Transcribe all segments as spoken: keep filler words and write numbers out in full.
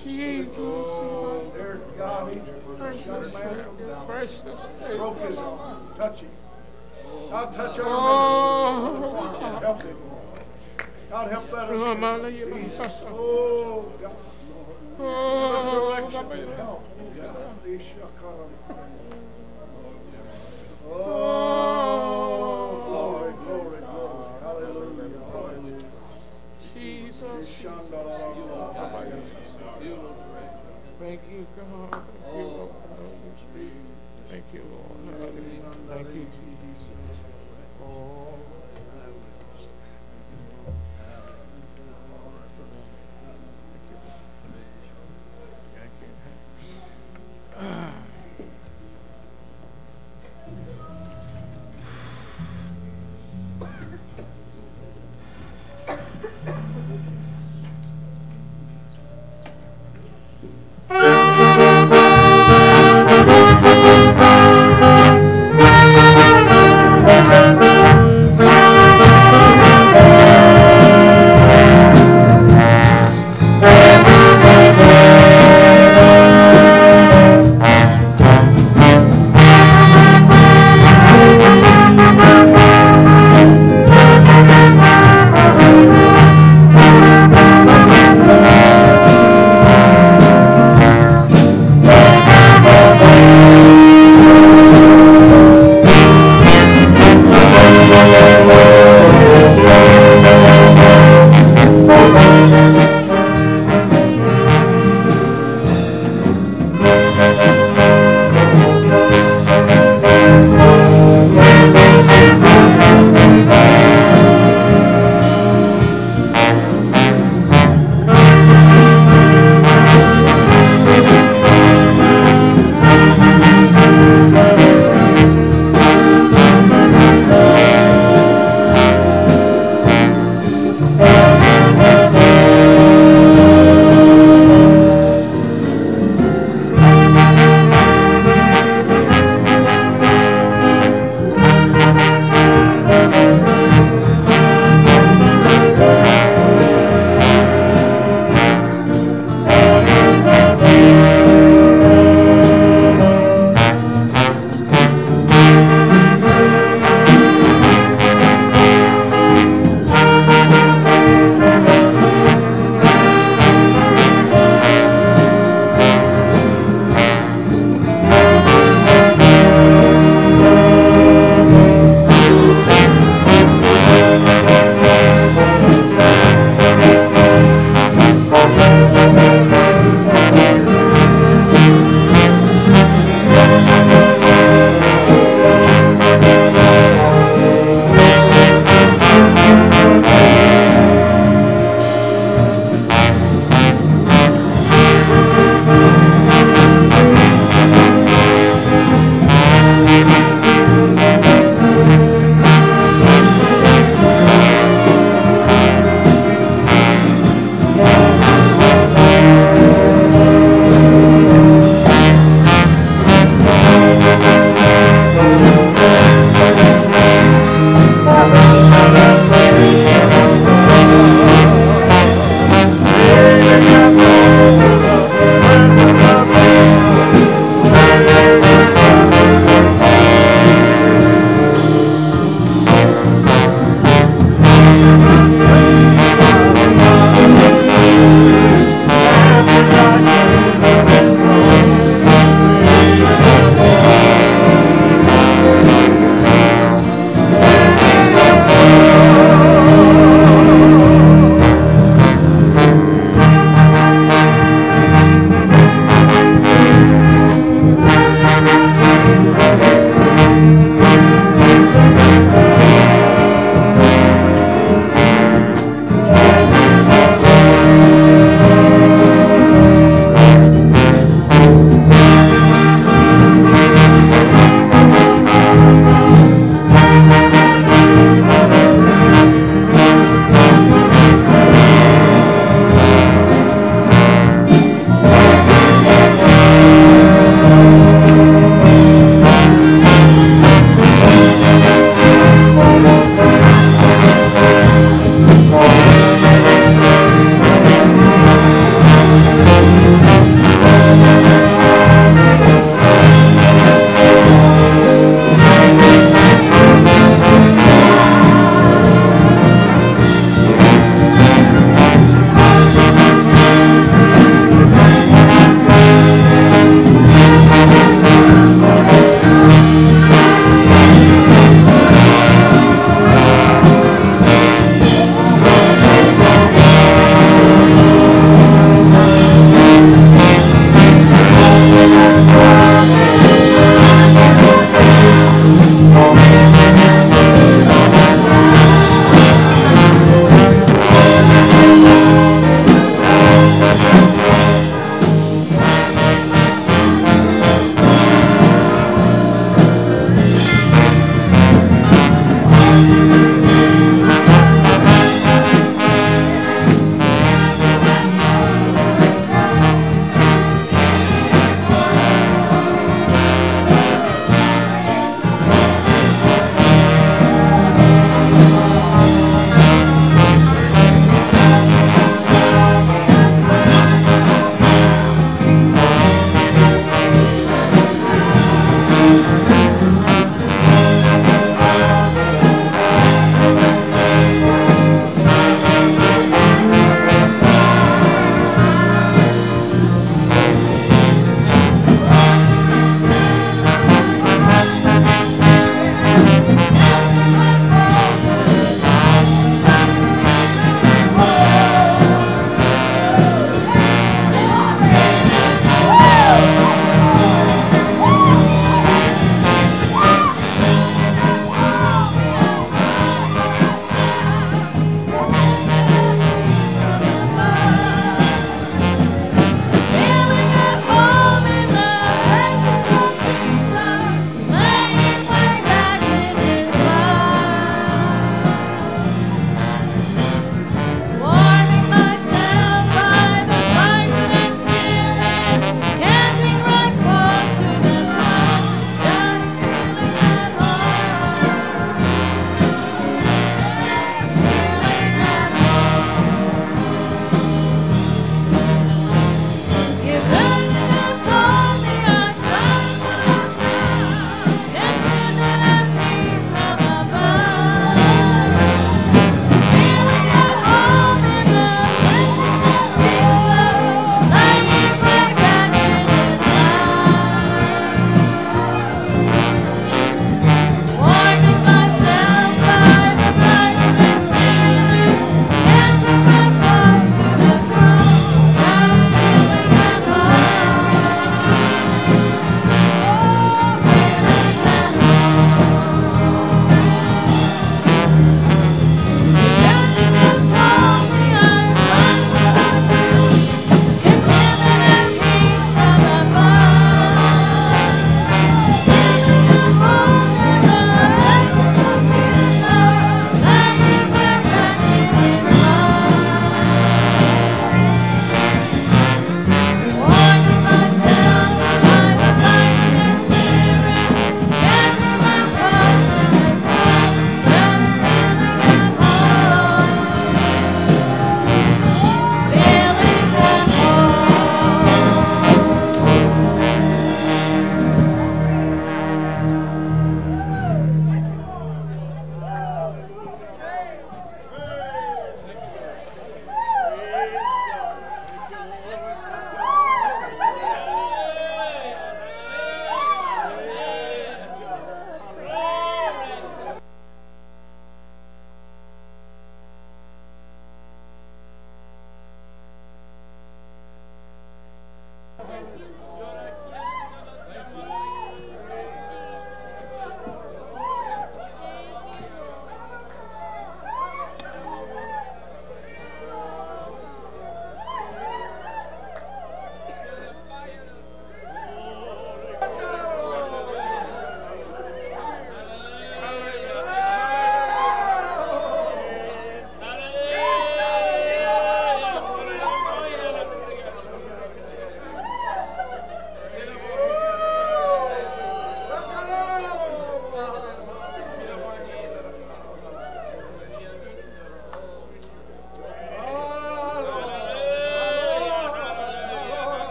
Jesus. Oh, dear God, each Precious got a man Savior. come down. Precious Savior. Broke his arm. Touch him. God, touch our Oh. ministry. Brother Farmer, help him. God, help that Oh, my us. Lord. Jesus. Oh, God. Give us Oh, direction and help. Oh, glory, glory, glory. Hallelujah, hallelujah. Jesus. Thank you, God. Thank you, Lord. Thank you, Lord. Hallelujah. Thank you, Jesus. Oh.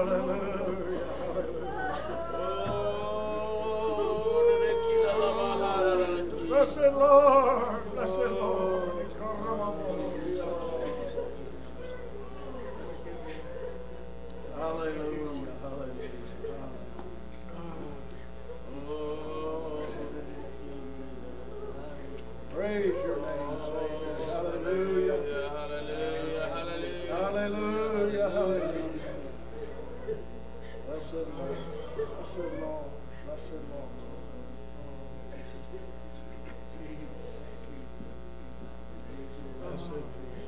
Blessed Lord, blessed Lord. Hallelujah, hallelujah. Praise your name, Savior. Hallelujah. Hallelujah, hallelujah. Hallelujah, hallelujah. Blessed Lord, blessed Lord, blessed Lord. Blessed Jesus.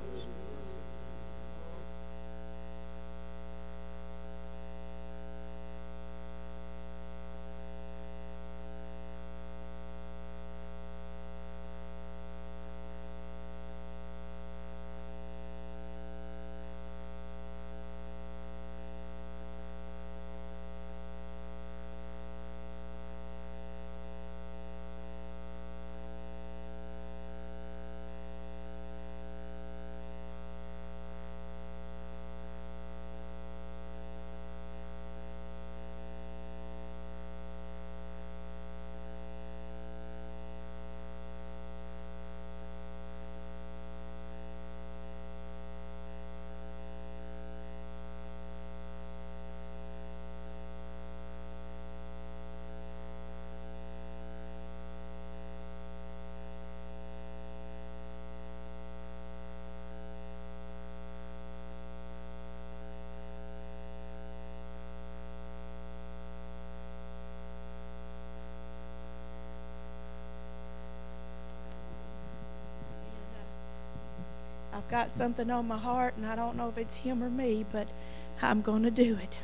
I've got something on my heart, and I don't know if it's him or me, but I'm going to do it.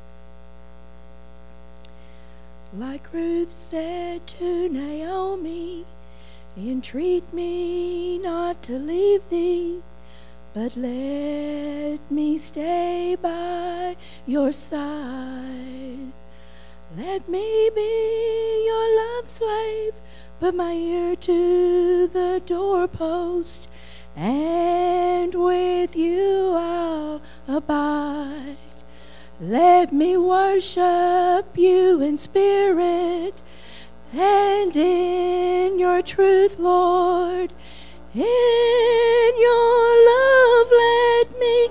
Like Ruth said to Naomi, entreat me not to leave thee, but let me stay by your side. Let me be your love slave, put my ear to the doorpost, and with you I'll abide. Let me worship you in spirit and in your truth, Lord. In your love let me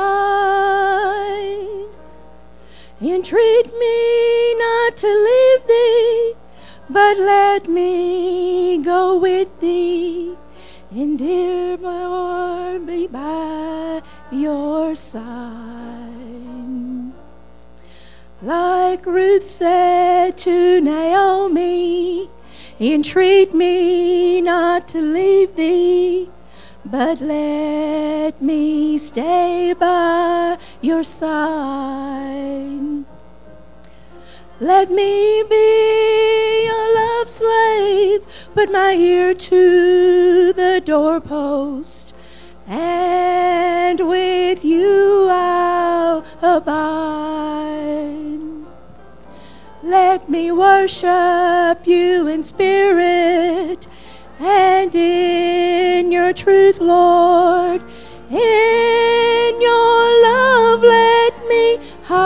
hide. Entreat me not to leave thee, but let me go with thee. And dear Lord, be by your side. Like Ruth said to Naomi, entreat me not to leave thee, but let me stay by your side. Let me be your love slave, put my ear to the doorpost, and with you I'll abide. Let me worship you in spirit and in your truth, Lord. In your love let me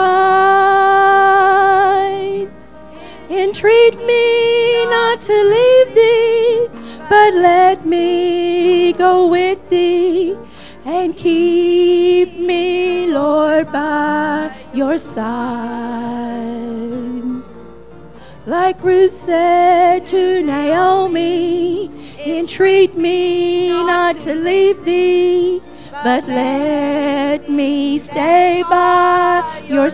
hide. Entreat me not to leave thee, but let me go with thee, and keep me, Lord, by your side. Like Ruth said to Naomi, entreat me not to leave thee, but let me stay by your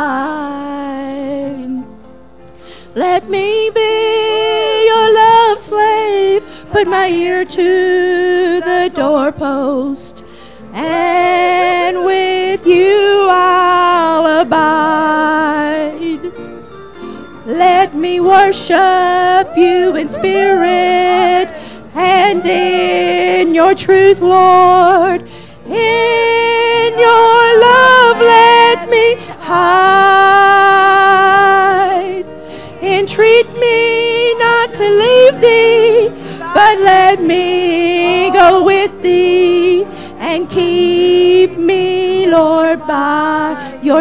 side. Let me be your love slave, put my ear to the doorpost, and with you I'll abide. Let me worship you in spirit and in your truth, Lord. In your love let me hide. Entreat me not to leave thee, but let me go with thee, and keep me, Lord, by your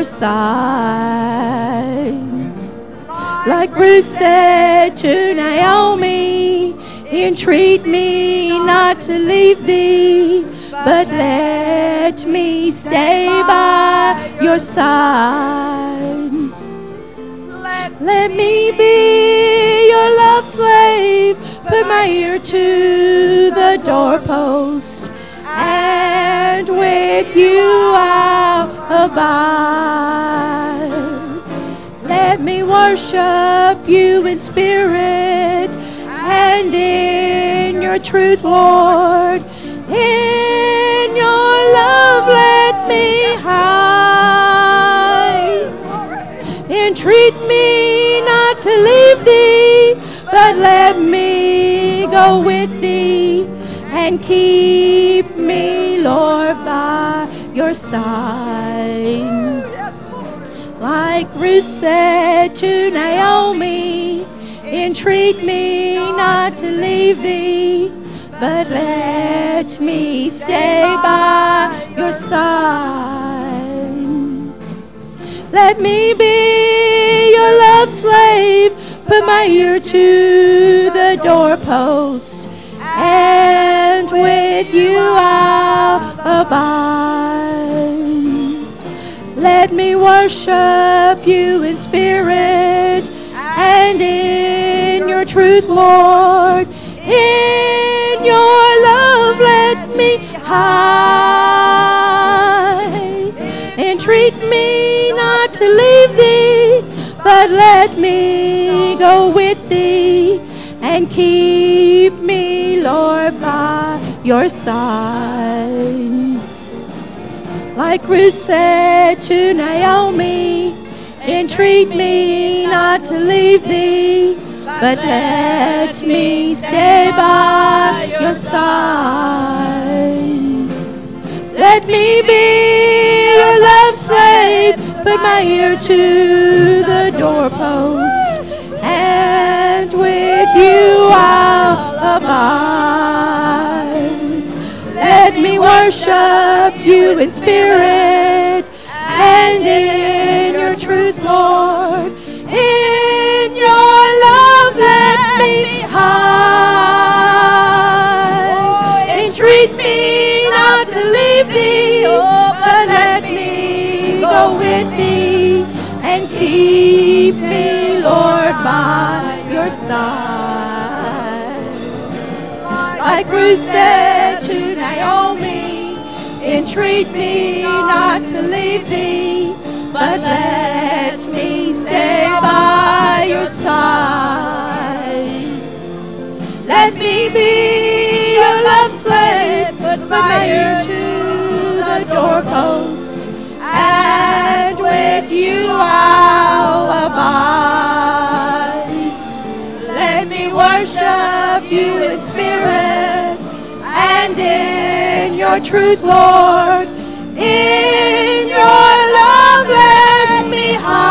side. Like Ruth said to Naomi, entreat me not to leave thee, but let me stay by your side. Let me be your love slave, put my ear to the doorpost, and with you I'll abide. Let me worship you in spirit and in your truth, Lord. In your love let me hide. Entreat me not to leave thee, but let me go with thee and keep me, Lord, by your side. Like Ruth said to Naomi, entreat me not to leave thee, but let me stay by your side. Let me be your love slave, put my ear to the doorpost, and with you I'll abide. Let me worship you in spirit and in your truth, Lord. In your love let me hide. Entreat me not to leave thee, but let me go with thee and keep me, Lord, by your side. Like Ruth said to Naomi, entreat me not to leave thee, but let me stay by your side. Let me be your love slave, put my ear to the doorpost, and with you I'll abide. Let me worship you in spirit and in your truth, Lord. In your love let me hide. Entreat me not to leave thee, but let me go with thee and keep me, Lord, by your side. Like Ruth said to Naomi, entreat me not to leave thee, but let me stay by your side. Let me be your love slave, put my ear to the doorpost, and with you I'll abide. Let me worship you in spirit and in your truth, Lord. In your love let me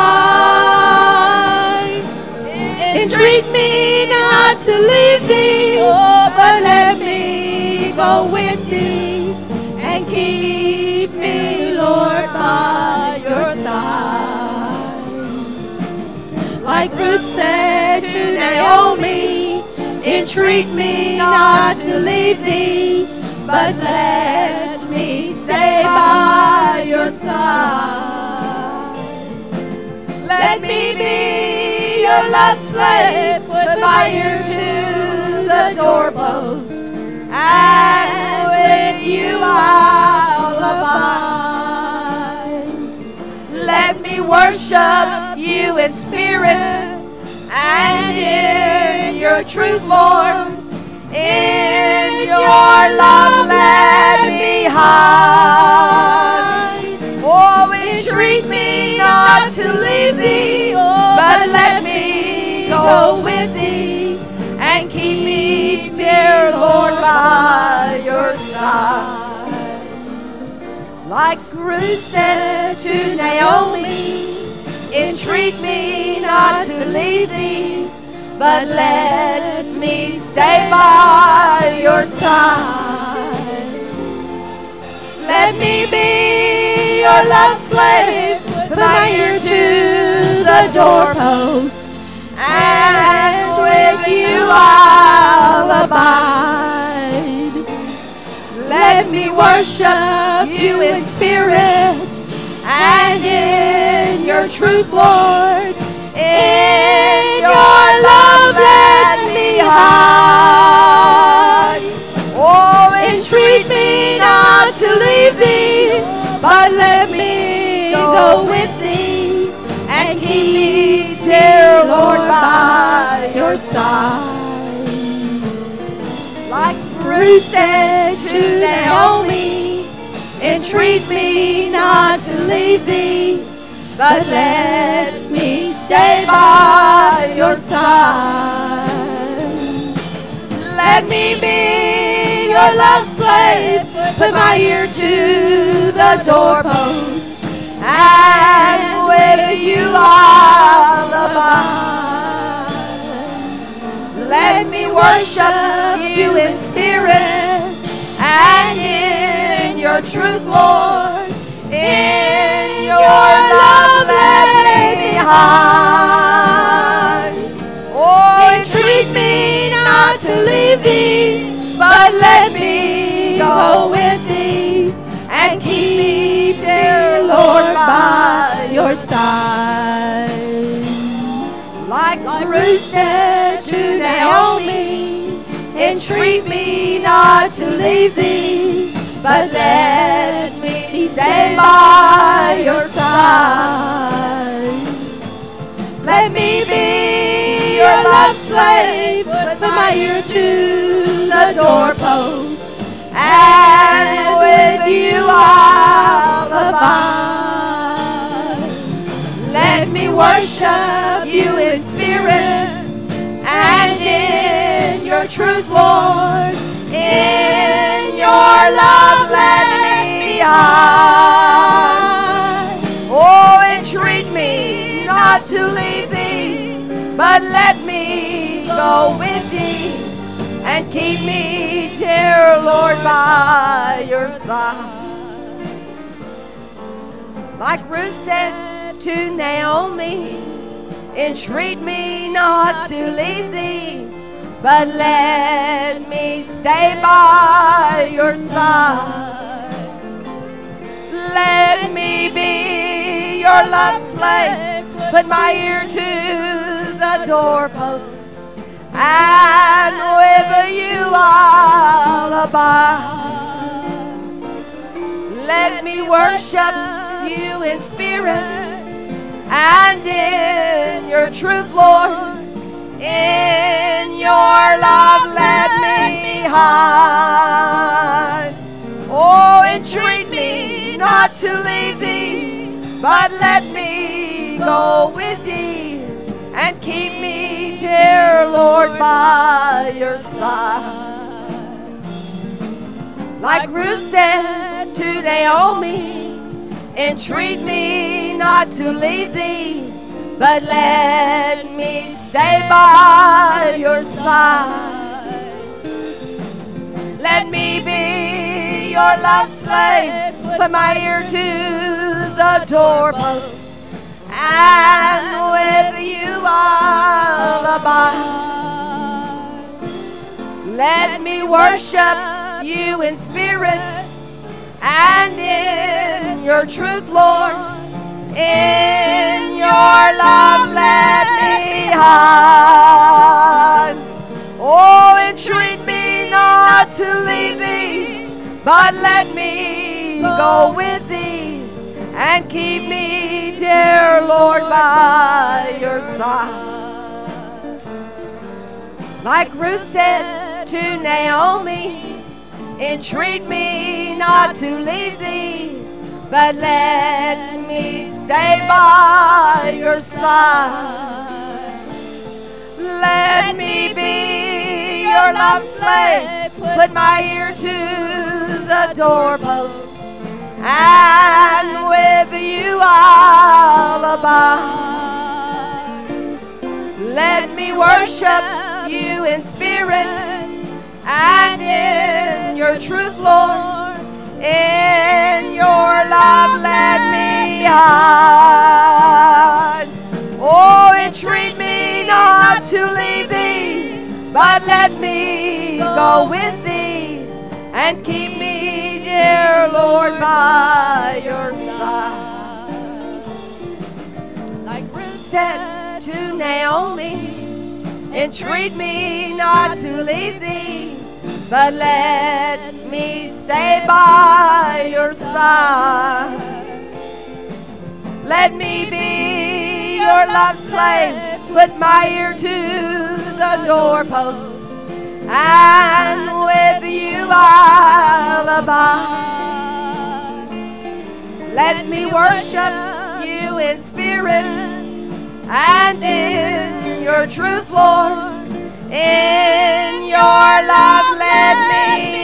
hide. Entreat me not to leave thee, but let me go with thee and keep me, Lord, by your side. Like Ruth said to Naomi, entreat me not to leave thee, but let me stay by your side. Let me be your love slave, put my ear to the doorpost, and with you I'll abide. Let me worship you in spirit and in your truth, Lord. In your love let me hide. Oh, entreat me not to leave thee, but let me go with thee and keep me, dear Lord, by your side. Like Ruth said to Naomi, entreat me not to leave thee, but let me stay by your side. Let me be your love slave, put my ear to the doorpost, and with you I'll abide. Let me worship you in spirit and in your truth, Lord. In your love let me hide. Oh, entreat me not to leave thee, but let me go with thee and keep me, dear Lord, by your side. Like Ruth said to Naomi, entreat me not to leave thee, but let me stay by your side. Let me be your love slave, put my ear to the doorpost, and with you I'll abide. Let me worship you in spirit and in your truth, Lord. In your love let me hide. Oh, entreat me not to leave thee, but let me go with thee and keep me, dear Lord, by your side. Like Ruth said to Naomi, entreat me not to leave thee, but let me stay by your side. Let me be your love slave, put my ear to the doorpost, and with you I'll abide. Let me worship you in spirit and in your truth, Lord. In your love let me hide. Oh, entreat me not to leave thee, but let me go with thee and keep me, dear Lord, by your side. Like Ruth said to Naomi, entreat me not to leave thee, but let me stay by your side. Let me be your love slave, put my ear to the doorpost, and with you I'll abide. Let me worship you in spirit and in your truth, Lord. In your love let me hide. Oh, entreat me not to leave thee, but let me go with thee and keep me, dear Lord, by your side. Like Ruth said to Naomi, entreat me not to leave thee, but let me stay by your side. Let me be your love slave, put my ear to the doorpost, and with you I'll abide. Let me worship you in spirit and in your truth, Lord. In your love let me hide. Oh, entreat me not to leave thee, but let me go with thee and keep me, dear Lord, by your side. Like Ruth said to Naomi, entreat me not to leave thee, but let me stay by your side. Let me be your love slave, put my ear to the doorpost, and with you I'll abide. Let me worship you in spirit and in your truth, Lord. In your love let me hide. but let me go with thee and keep me, dear Lord, by your side. Like Ruth said to Naomi, entreat me not to leave thee, but let me stay by your side. Let me be your love slave, put my ear to the doorpost, and with you I'll abide. Let me worship you in spirit and in your truth, Lord. In your love let me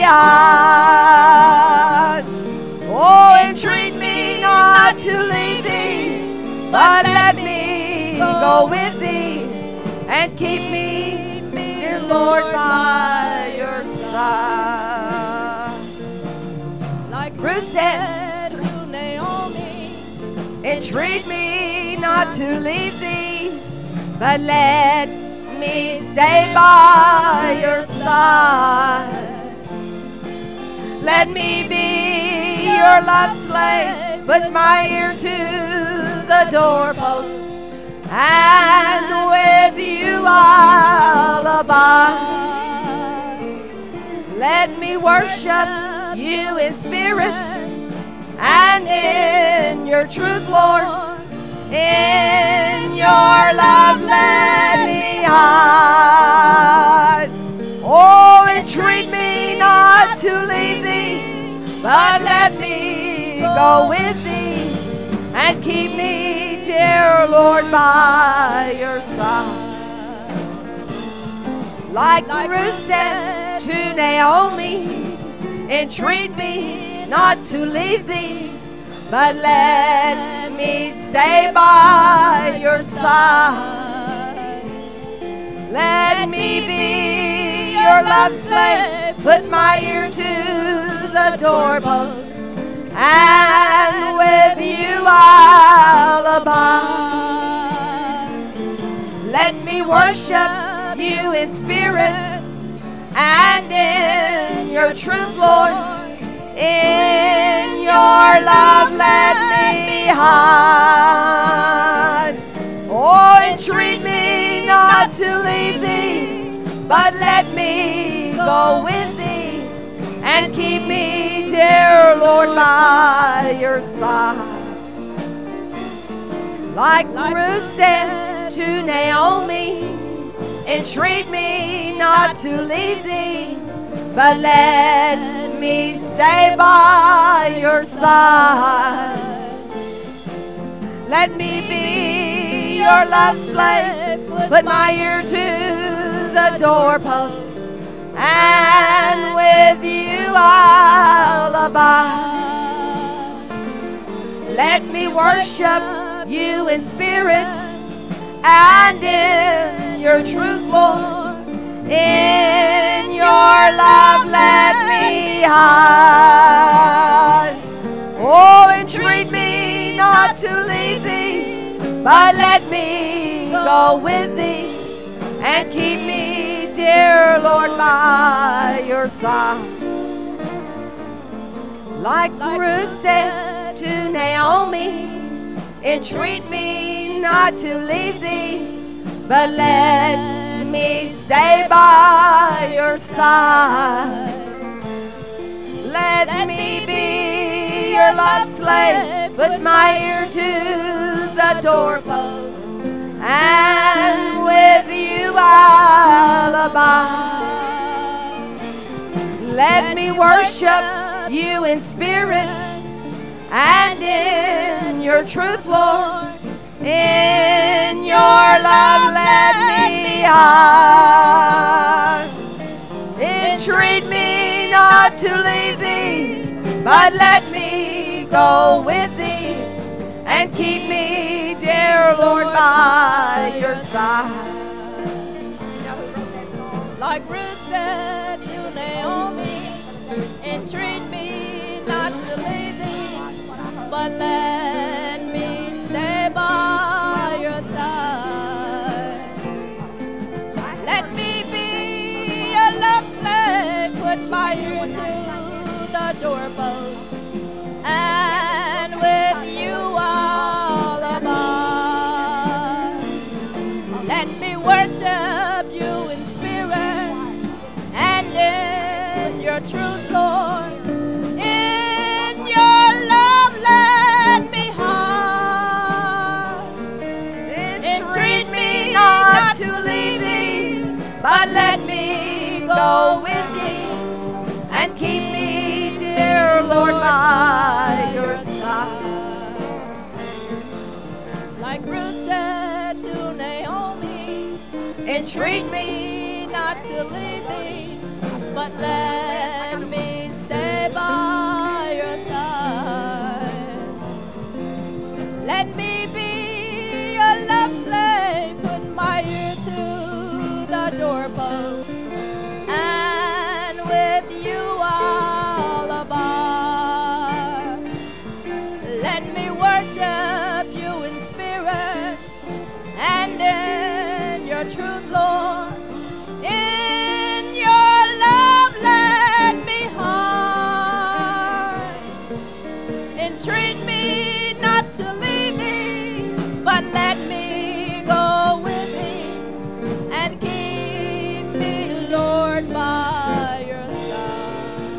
hide. Oh, entreat me not to leave thee, but let me go with thee and keep me, dear Lord, by your side. Like Ruth said to Naomi, entreat me not to leave thee, but let me stay by your side. Let me be your love slave, put my ear to the doorpost, and with you I'll abide. Let me worship you in spirit and in your truth, Lord. In your love let me hide. Oh, entreat me not to leave thee, but let me go with thee and keep me, dear Lord, by your side. Like Ruth said to Naomi, entreat me not to leave thee, but let me stay by your side. Let me be your love slave, put my ear to the doorpost, and with you I'll abide. Let me worship you in spirit and in your truth, Lord. In your love let me hide. Oh, entreat me not to leave thee, but let me go with thee and keep me, dear Lord, by your side. Like Ruth said to Naomi, entreat me not to leave thee, but let me stay by your side. Let me be your love slave, put my ear to the doorpost, and with you I'll abide. Let me worship you in spirit and in your truth, Lord. In your love let me hide. Oh, entreat me not to leave thee, but let me go with thee and keep me, dear Lord, by your side. Like Ruth said to Naomi, entreat me not to leave thee, but let me stay by your side. Let me be your love slave, put my ear to the doorpost, and with you I'll abide. Let me worship you in spirit and in your truth, Lord. In your love let me hide. Entreat me not to leave thee, but let me go with thee and keep me, dear Lord, by your side. Like Ruth said to Naomi, entreat me not to leave thee, but let me stay by your side. Let me be the doorpost, and with you all above. Let me worship you in spirit and in your truth, Lord. In your love, let me hide. Entreat me not to leave thee, but let me go with thee, and keep me, dear Lord, by your side. Like Ruth said to Naomi, entreat me not to leave thee, but let me stay by your side. Let me be a love slave, put my ear to the doorpost, and with you all above. Let me worship you in spirit and in your truth, Lord. In your love, let me hide. Entreat me not to leave thee, but let me go with thee, and keep me, Lord, by your side.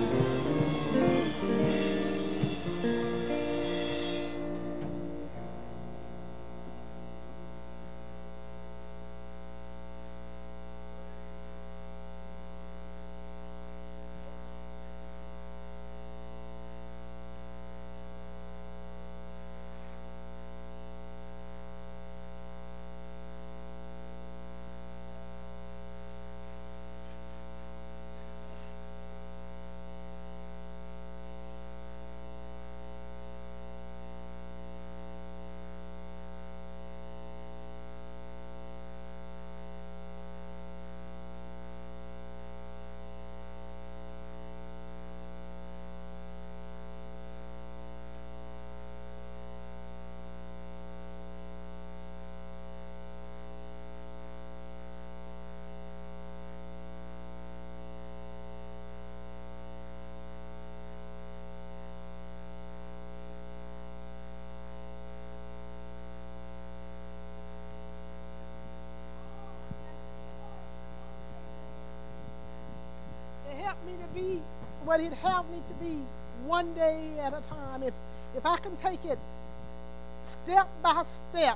Help me to be what He'd have me to be one day at a time. If if I can take it step by step,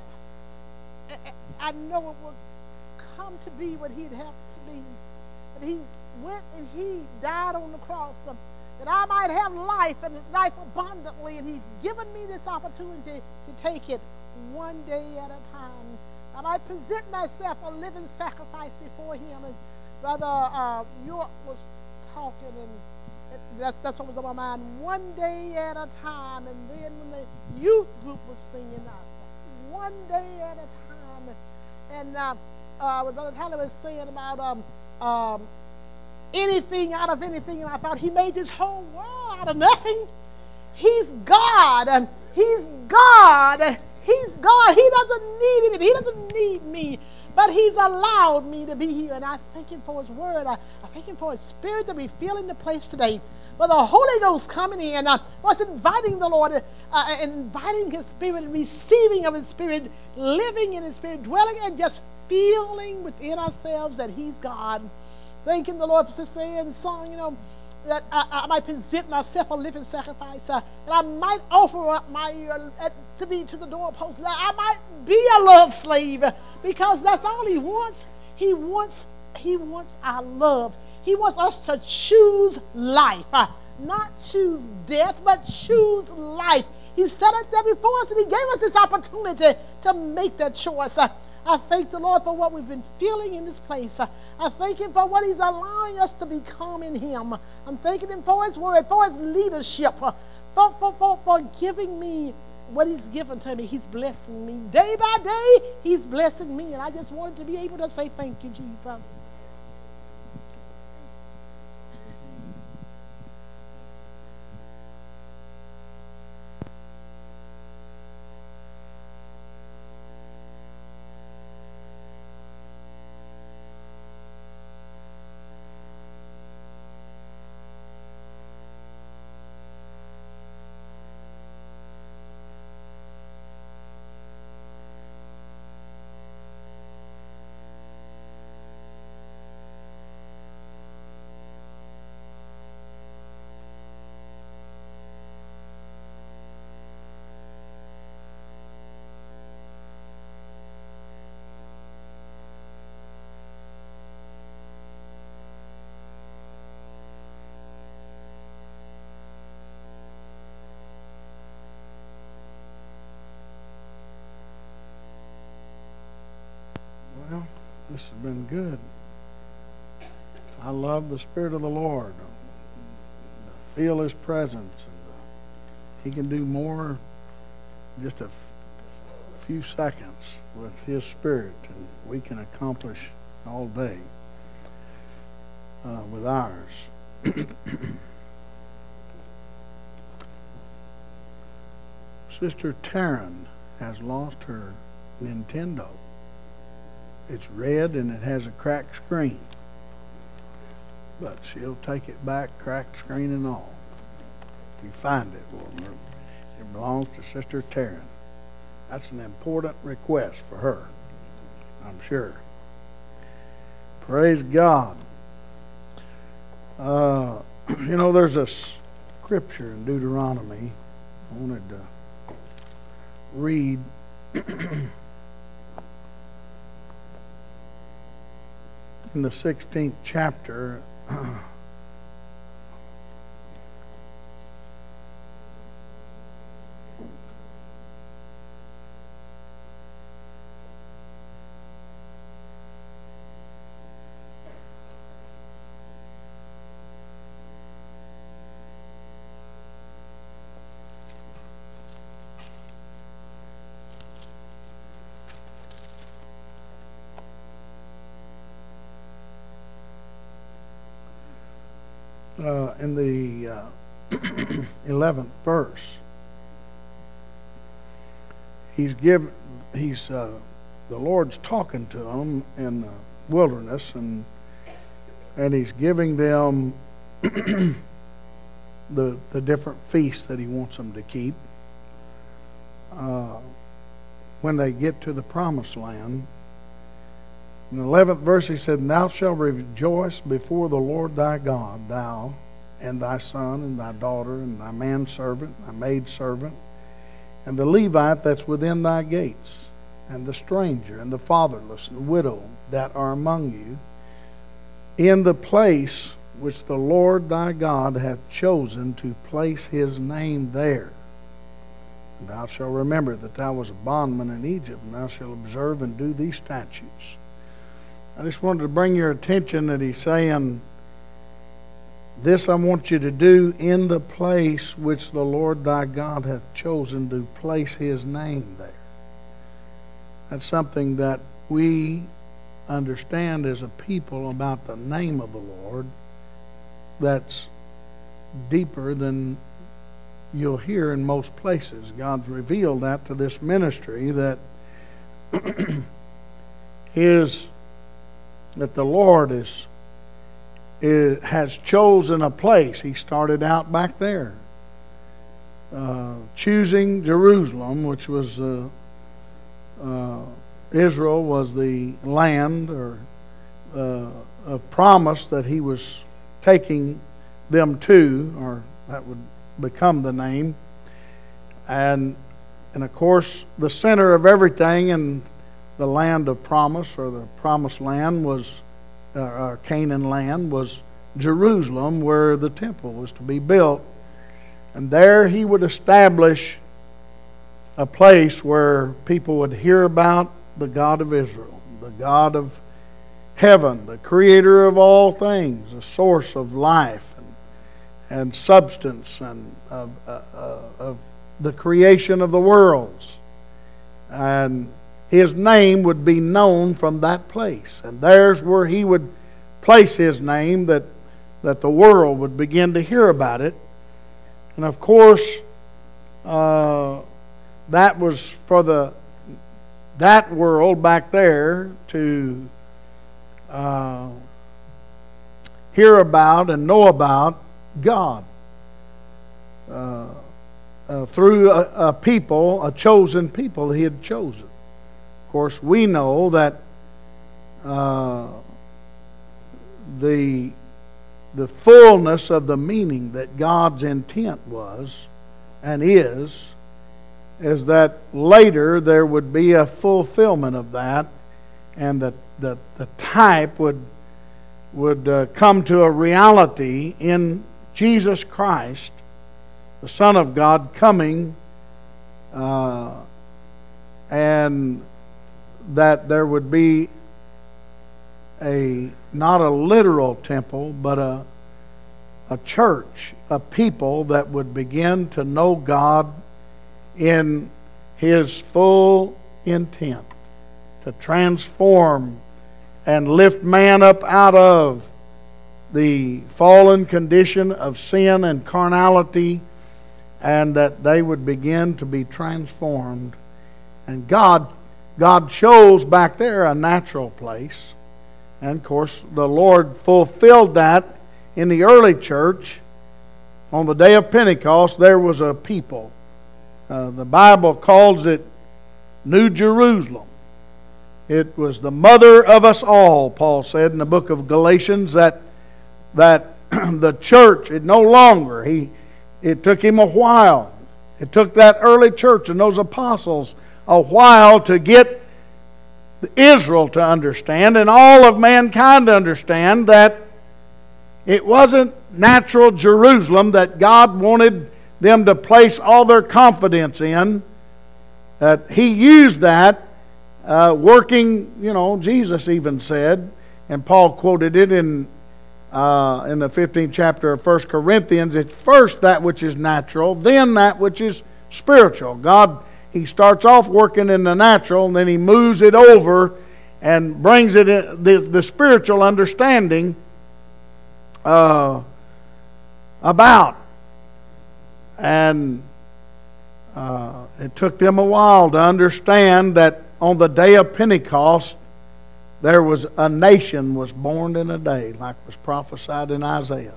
I know it will come to be what He'd have to be. That He went and He died on the cross so that I might have life and life abundantly, and He's given me this opportunity to take it one day at a time. I might present myself a living sacrifice before Him, as Brother uh, York was talking, and that's, that's what was on my mind. One day at a time. And then when the youth group was singing, uh, one day at a time. And uh, uh, what Brother Tyler was saying about um, um, anything out of anything, and I thought He made this whole world out of nothing. He's God. Um, he's God. He's God. He doesn't need anything. He doesn't need me. But He's allowed me to be here, and I thank Him for His word. I, I thank Him for His Spirit to be filling the place today. For the Holy Ghost coming in, uh, was inviting the Lord, uh, inviting His Spirit, and receiving of His Spirit, living in His Spirit, dwelling, and just feeling within ourselves that He's God. Thanking the Lord for Sister Ann's song, you know, that I, I might present myself a living sacrifice, uh, that I might offer up my ear uh, to be to the doorpost, that I might be a love slave, uh, because that's all He wants. He wants, He wants our love. He wants us to choose life, uh, not choose death, but choose life. He set it there before us, and He gave us this opportunity to make that choice. Uh, I thank the Lord for what we've been feeling in this place. I thank Him for what He's allowing us to become in Him. I'm thanking Him for His word, for His leadership, for, for, for, for giving me what He's given to me. He's blessing me. Day by day, He's blessing me. And I just wanted to be able to say thank you, Jesus. This has been good. I love the Spirit of the Lord. Feel His presence. And He can do more in just a f- few seconds with His Spirit, and we can accomplish all day uh, with ours. Sister Taryn has lost her Nintendo. It's red and it has a cracked screen. But she'll take it back, cracked screen and all. If you find it, well, it belongs to Sister Taryn. That's an important request for her, I'm sure. Praise God. Uh, you know, there's a scripture in Deuteronomy I wanted to read. In the sixteenth chapter, Uh, in the uh, eleventh verse, he's given, he's uh, the Lord's talking to them in the wilderness, and and he's giving them the the different feasts that he wants them to keep. Uh, when they get to the promised land, in the eleventh verse he said, "And thou shalt rejoice before the Lord thy God, thou and thy son and thy daughter and thy manservant, thy maidservant, and the Levite that's within thy gates, and the stranger and the fatherless and widow that are among you, in the place which the Lord thy God hath chosen to place his name there. And thou shalt remember that thou wast a bondman in Egypt, and thou shalt observe and do these statutes." I just wanted to bring your attention that he's saying, this I want you to do in the place which the Lord thy God hath chosen to place his name there. That's something that we understand as a people about the name of the Lord that's deeper than you'll hear in most places. God's revealed that to this ministry, that his that the Lord is, is has chosen a place. He started out back there, uh, choosing Jerusalem, which was uh, uh, Israel was the land or uh, of promise that he was taking them to, or that would become the name. And and of course, the center of everything in the land of promise, or the promised land, was uh, or Canaan land, was Jerusalem, where the temple was to be built. And there he would establish a place where people would hear about the God of Israel, the God of heaven, the creator of all things, the source of life and, and substance, and of, uh, uh, of the creation of the worlds. And his name would be known from that place. And there's where he would place his name, that, that the world would begin to hear about it. And of course, uh, that was for the that world back there to uh, hear about and know about God uh, uh, through a, a people, a chosen people he had chosen. Of course, we know that uh, the the fullness of the meaning that God's intent was and is, is that later there would be a fulfillment of that, and that the, the type would would uh, come to a reality in Jesus Christ, the Son of God, coming, uh, and that there would be a not a literal temple, but a a church, a people that would begin to know God in His full intent to transform and lift man up out of the fallen condition of sin and carnality, and that they would begin to be transformed. And God, God chose back there a natural place. And of course, the Lord fulfilled that in the early church. On the day of Pentecost, there was a people. Uh, the Bible calls it New Jerusalem. It was the mother of us all, Paul said in the book of Galatians, that that the church, it no longer, he, it took him a while. It took that early church and those apostles a while to get Israel to understand and all of mankind to understand that it wasn't natural Jerusalem that God wanted them to place all their confidence in. That He used that uh, working, you know, Jesus even said, and Paul quoted it in uh, in the fifteenth chapter of First Corinthians, it's first that which is natural, then that which is spiritual. God, He starts off working in the natural, and then He moves it over and brings it in the, the spiritual understanding uh, about. And uh, it took them a while to understand that on the day of Pentecost, there was a nation was born in a day, like was prophesied in Isaiah,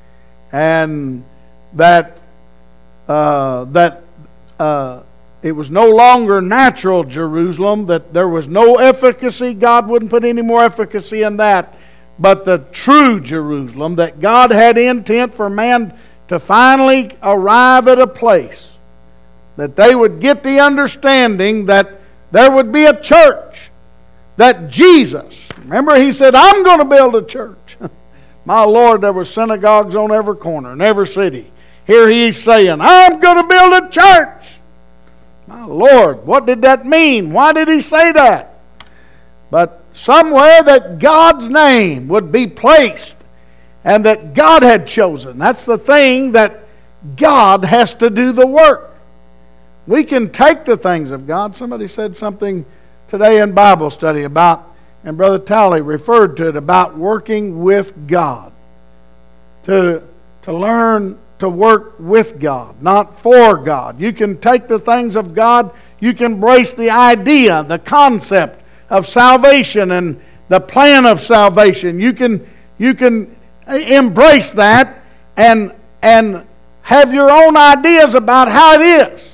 and that uh, that uh, it was no longer natural Jerusalem. That there was no efficacy. God wouldn't put any more efficacy in that, but the true Jerusalem that God had intent for man to finally arrive at a place that they would get the understanding that there would be a church. That Jesus, remember He said, I'm going to build a church. My Lord, there were synagogues on every corner in every city. Here He's saying, I'm going to build a church. My Lord, what did that mean? Why did He say that? But somewhere that God's name would be placed and that God had chosen. That's the thing, that God has to do the work. We can take the things of God. Somebody said something today in Bible study about, and Brother Talley referred to it, about working with God. To, to learn to work with God, not for God. You can take the things of God, you can embrace the idea, the concept of salvation and the plan of salvation. You can, you can embrace that and, and have your own ideas about how it is.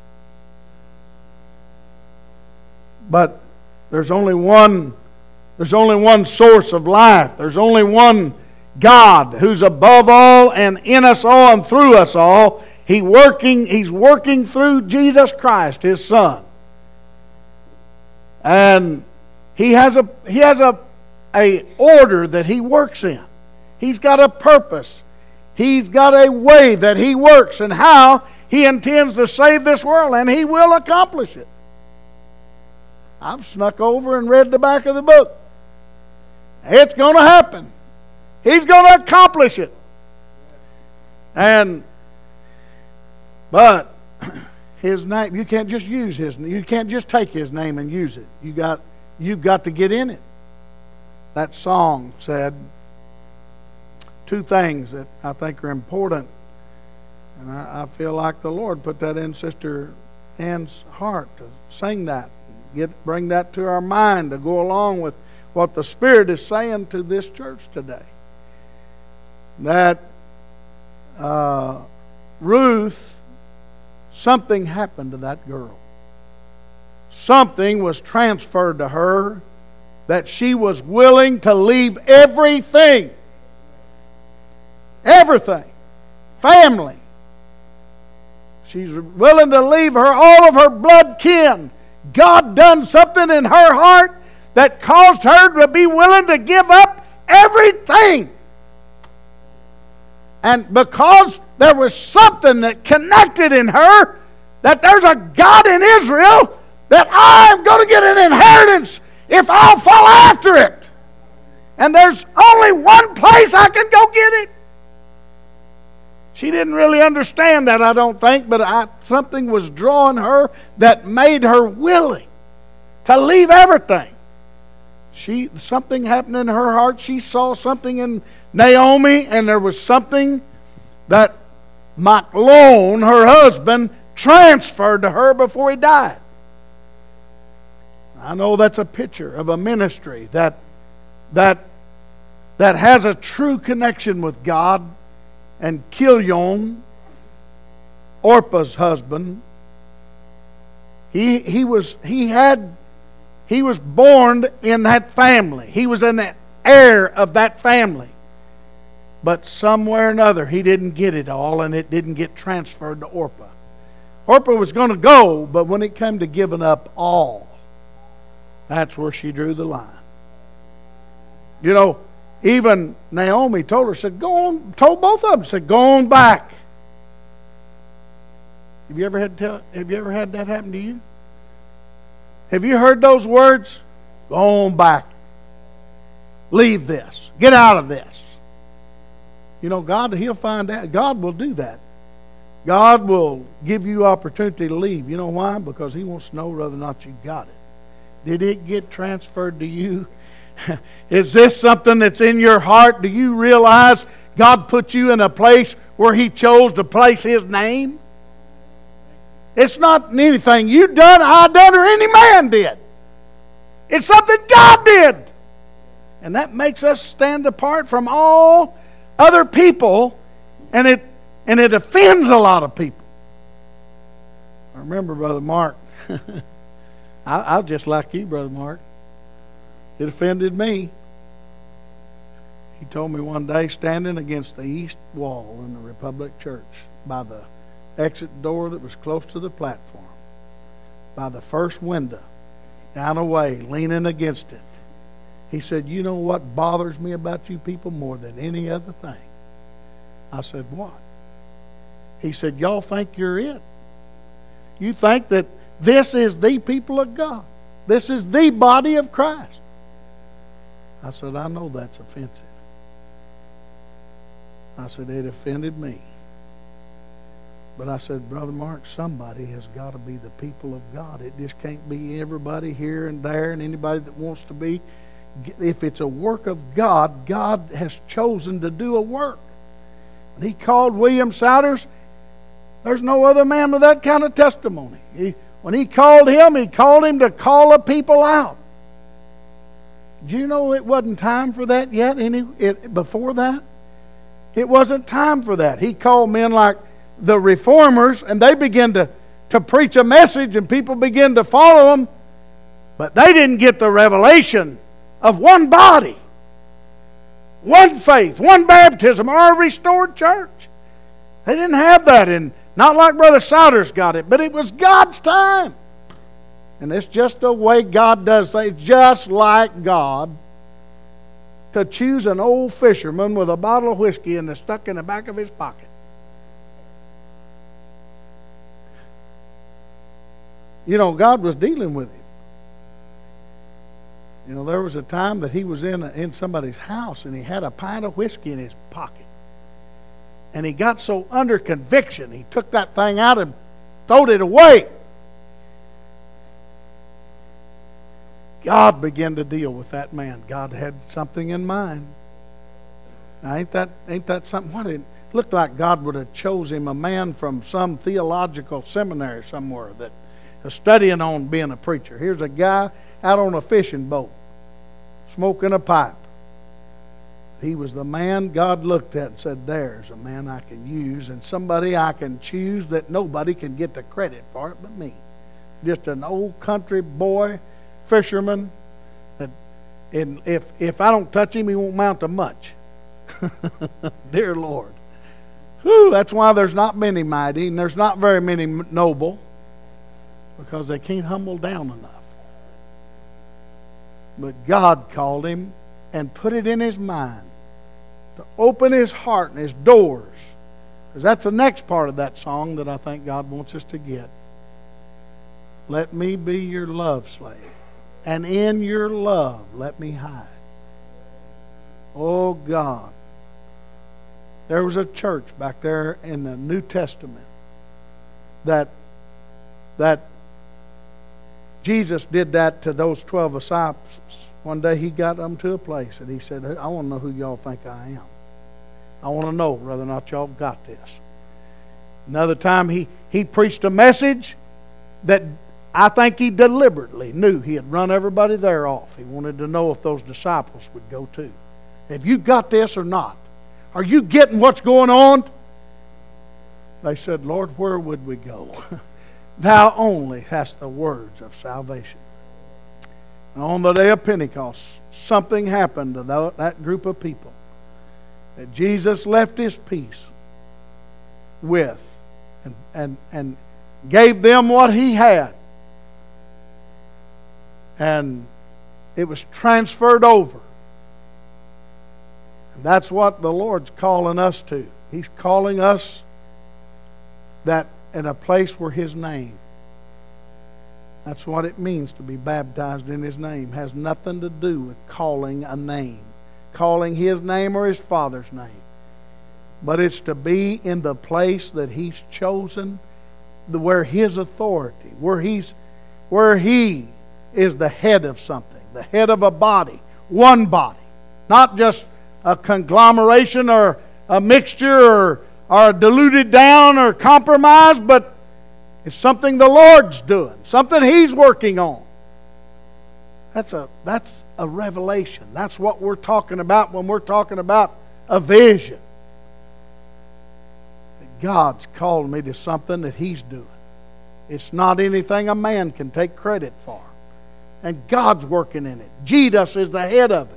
But there's only one, there's only one source of life. There's only one God who's above all and in us all and through us all. He working, He's working through Jesus Christ, His Son. And He has a He has a, a order that He works in. He's got a purpose. He's got a way that He works and how He intends to save this world, and He will accomplish it. I've snuck over and read the back of the book. It's going to happen. He's going to accomplish it. And, but His name, you can't just use His name. You can't just take His name and use it. You got, you've got to get in it. That song said two things that I think are important. And I, I feel like the Lord put that in Sister Ann's heart to sing that. Get, bring that to our mind to go along with what the Spirit is saying to this church today. That uh, Ruth, something happened to that girl. Something was transferred to her that she was willing to leave everything. Everything. Family. She's willing to leave her, all of her blood kin. God done something in her heart that caused her to be willing to give up everything. And because there was something that connected in her, that there's a God in Israel, that I'm going to get an inheritance if I'll follow after it. and there's only one place I can go get it. She didn't really understand that, I don't think, but I, something was drawing her that made her willing to leave everything. She, something happened in her heart. She saw something in Naomi, and there was something that Machlon, her husband, transferred to her before he died. I know that's a picture of a ministry that that that has a true connection with God. And Chilion, Orpah's husband, he he was he had he was born in that family. He was an heir of that family. But somewhere or another he didn't get it all, and it didn't get transferred to Orpah. Orpah was going to go, but when it came to giving up all, that's where she drew the line. You know, even Naomi told her, said, go on, told both of them, said, go on back. Have you ever had to tell, have you ever had that happen to you? Have you heard those words? Go on back. Leave this. Get out of this. You know, God, He'll find out. God will do that. God will give you opportunity to leave. You know why? Because He wants to know whether or not you got it. Did it get transferred to you? Is this something that's in your heart? Do you realize God put you in a place where He chose to place His name? It's not anything you done, I done, or any man did. It's something God did. And that makes us stand apart from all other people, and it and it offends a lot of people. I remember Brother Mark. I, I was just like you, Brother Mark. It offended me. He told me one day, standing against the east wall in the Republic Church, by the exit door that was close to the platform, by the first window, down away, leaning against it, he said, you know what bothers me about you people more than any other thing? I said, what? He said, y'all think you're it. You think that this is the people of God. This is the body of Christ. I said, I know that's offensive. I said, it offended me. But I said, Brother Mark, somebody has got to be the people of God. It just can't be everybody here and there and anybody that wants to be. If it's a work of God, God has chosen to do a work. When He called William Souders, there's no other man with that kind of testimony. He, when He called him, He called him to call a people out. Do you know it wasn't time for that yet? Any it, before that? It wasn't time for that. He called men like the reformers, and they began to, to preach a message, and people began to follow them. But they didn't get the revelation of one body, one faith, one baptism, or a restored church. They didn't have that, and not like Brother Souders got it, but it was God's time. And it's just the way God does things, just like God to choose an old fisherman with a bottle of whiskey and stuck in the back of his pocket. You know, God was dealing with him. You know, there was a time that he was in, a, in somebody's house and he had a pint of whiskey in his pocket. And he got so under conviction, he took that thing out and throwed it away. God began to deal with that man. God had something in mind. Now, ain't that ain't that something? What it looked like God would have chose him a man from some theological seminary somewhere that was studying on being a preacher. Here's a guy out on a fishing boat, smoking a pipe. He was the man God looked at and said, there's a man I can use and somebody I can choose that nobody can get the credit for it but me. Just an old country boy, fisherman, that and if, if I don't touch him, he won't mount to much. Dear Lord. Whew, that's why there's not many mighty and there's not very many noble, because they can't humble down enough. But God called him and put it in his mind to open his heart and his doors. Because that's the next part of that song that I think God wants us to get. Let me be your love slave, and in your love let me hide. Oh God. There was a church back there in the New Testament that that Jesus did that to those twelve disciples. One day he got them to a place and he said, I want to know who y'all think I am. I want to know whether or not y'all got this. Another time he, he preached a message that I think he deliberately knew he had run everybody there off. He wanted to know if those disciples would go too. Have you got this or not? Are you getting what's going on? They said, Lord, where would we go? Thou only hast the words of salvation. And on the day of Pentecost, something happened to that group of people that Jesus left His peace with and, and, and gave them what He had. And it was transferred over. And that's what the Lord's calling us to. He's calling us that in a place where His name. That's what it means to be baptized in His name. It has nothing to do with calling a name. Calling His name or His Father's name. But it's to be in the place that He's chosen, where His authority, where He's where He is the head of something, the head of a body, one body. Not just a conglomeration or a mixture or, or diluted down or compromised, but it's something the Lord's doing, something He's working on. That's a, that's a revelation. That's what we're talking about when we're talking about a vision. God's called me to something that He's doing. It's not anything a man can take credit for. And God's working in it. Jesus is the head of it.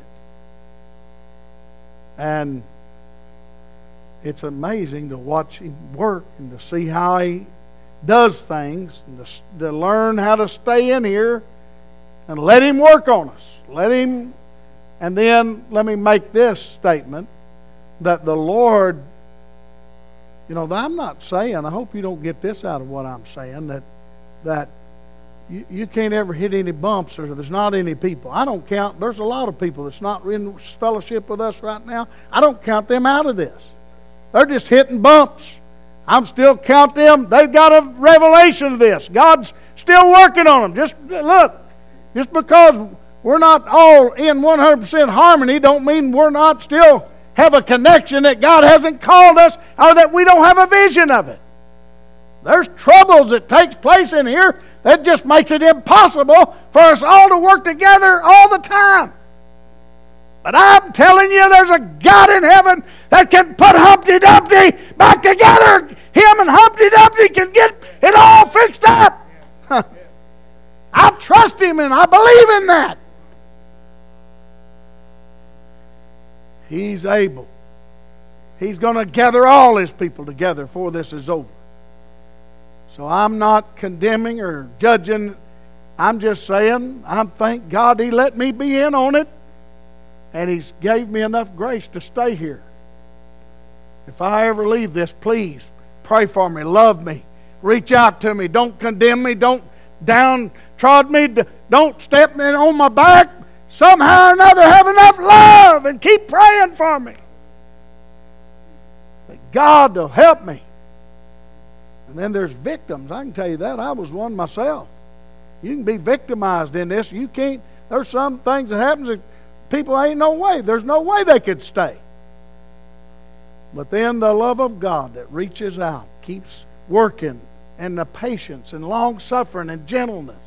And it's amazing to watch Him work and to see how He does things, and to, to learn how to stay in here and let Him work on us. Let Him, and then let me make this statement, that the Lord, you know, I'm not saying, I hope you don't get this out of what I'm saying, that that you, you can't ever hit any bumps or there's not any people. I don't count, there's a lot of people that's not in fellowship with us right now. I don't count them out of this. They're just hitting bumps. I'm still count them. They've got a revelation of this. God's still working on them. Just look, just because we're not all in one hundred percent harmony don't mean we're not still have a connection, that God hasn't called us or that we don't have a vision of it. There's troubles that takes place in here that just makes it impossible for us all to work together all the time. But I'm telling you, there's a God in heaven that can put Humpty Dumpty back together. Him and Humpty Dumpty can get it all fixed up. I trust Him and I believe in that. He's able. He's going to gather all His people together before this is over. So I'm not condemning or judging. I'm just saying, I thank God He let me be in on it. And He's gave me enough grace to stay here. If I ever leave this, please pray for me, love me, reach out to me. Don't condemn me, don't downtrod me, don't step in on my back. Somehow or another have enough love and keep praying for me. That God will help me. And then there's victims. I can tell you that. I was one myself. You can be victimized in this. You can't. There's some things that happen that people ain't no way. There's no way they could stay. But then the love of God that reaches out, keeps working, and the patience and long suffering and gentleness.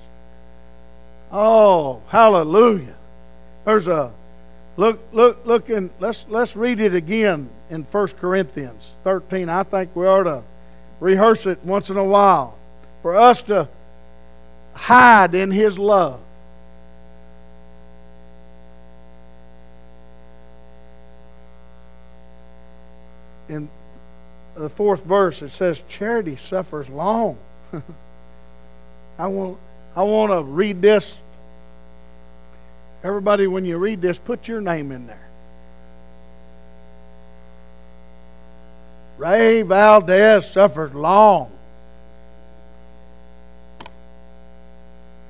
Oh, hallelujah. There's a look look look in let's let's read it again in First Corinthians thirteen. I think we ought to rehearse it once in a while for us to hide in His love. In the fourth verse it says, charity suffers long. I want I want to read this. Everybody, when you read this, put your name in there. Ray Valdez suffers long.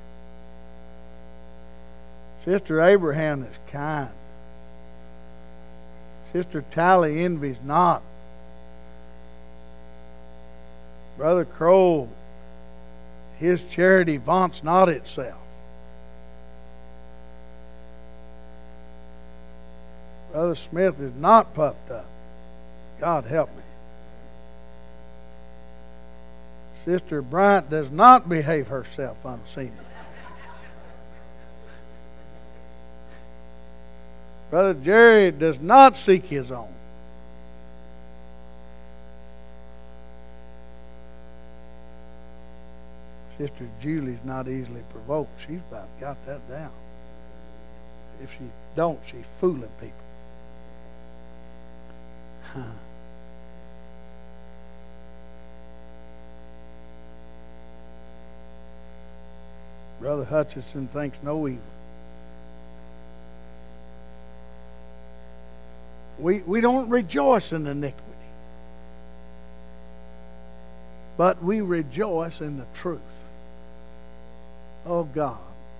Sister Abraham is kind. Sister Tally envies not. Brother Kroll, his charity vaunts not itself. Brother Smith is not puffed up. God help me. Sister Bryant does not behave herself unseemly. Brother Jerry does not seek his own. Sister Julie's not easily provoked. She's about got that down. If she don't, she's fooling people. Huh. Brother Hutchison thinks no evil. We, we don't rejoice in iniquity, but we rejoice in the truth. Oh God.